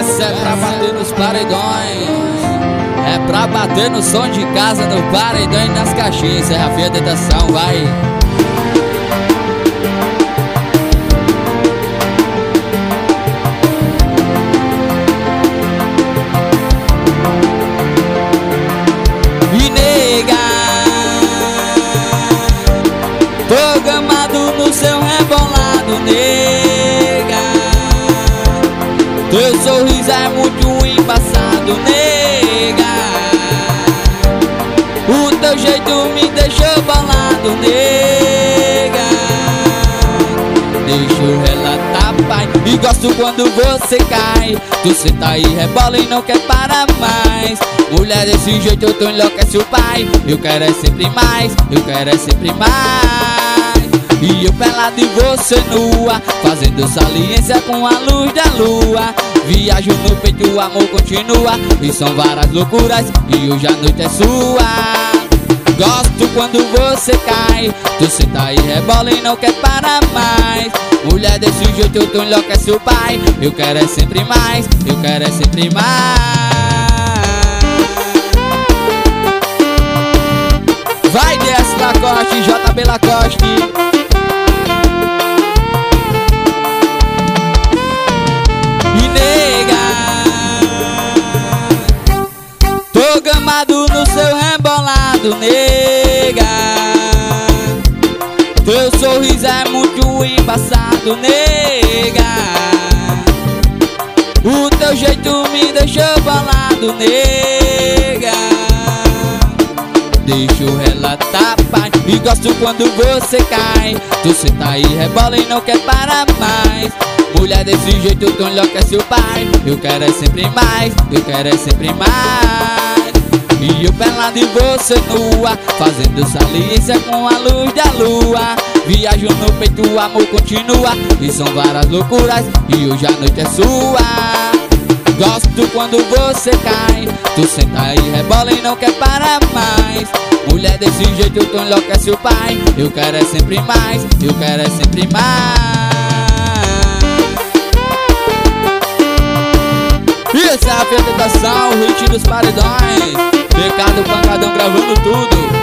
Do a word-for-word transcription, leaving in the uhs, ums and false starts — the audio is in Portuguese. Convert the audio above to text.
Essa é pra bater nos paredões, é pra bater no som de casa, no paredão e nas caixinhas. Serra a tentação, vai. E nega, tô gamado no seu rebolado, nega. Teu sorriso é muito embaçado, nega. O teu jeito me deixou bolado, nega. Deixa eu relatar, pai, e gosto quando você cai. Tu senta aí, rebola e não quer parar mais. Mulher desse jeito eu tô enlouquece o pai. Eu quero é sempre mais, eu quero é sempre mais. E eu pelado e você nua, fazendo saliência com a luz da lua. Viajo no peito, o amor continua, e são várias loucuras, e hoje a noite é sua. Gosto quando você cai, tu senta aí, rebola e não quer parar mais. Mulher desse jeito eu tô enlouquece o pai. Eu quero é sempre mais, eu quero é sempre mais. Vai, D S Lacoste, J B Lacoste. Tô gamado no seu rebolado, nega. Teu sorriso é muito embaçado, nega. O teu jeito me deixou bolado, nega. Deixa eu relatar, pai, e gosto quando você cai. Tu senta aí, rebola e não quer parar mais. Mulher desse jeito eu tô enlouquece o pai. Eu quero é sempre mais, eu quero é sempre mais. E eu pelado e você nua, fazendo saliência com a luz da lua. Viajo no peito, o amor continua, e são várias loucuras, e hoje a noite é sua. Gosto quando você cai, tu senta aí, rebola e não quer parar mais. Mulher desse jeito eu tô enlouquece o pai. Eu quero é sempre mais, eu quero é sempre mais. Isso é a tentação, o hit dos paredões. Ricardo Pancadão gravando tudo.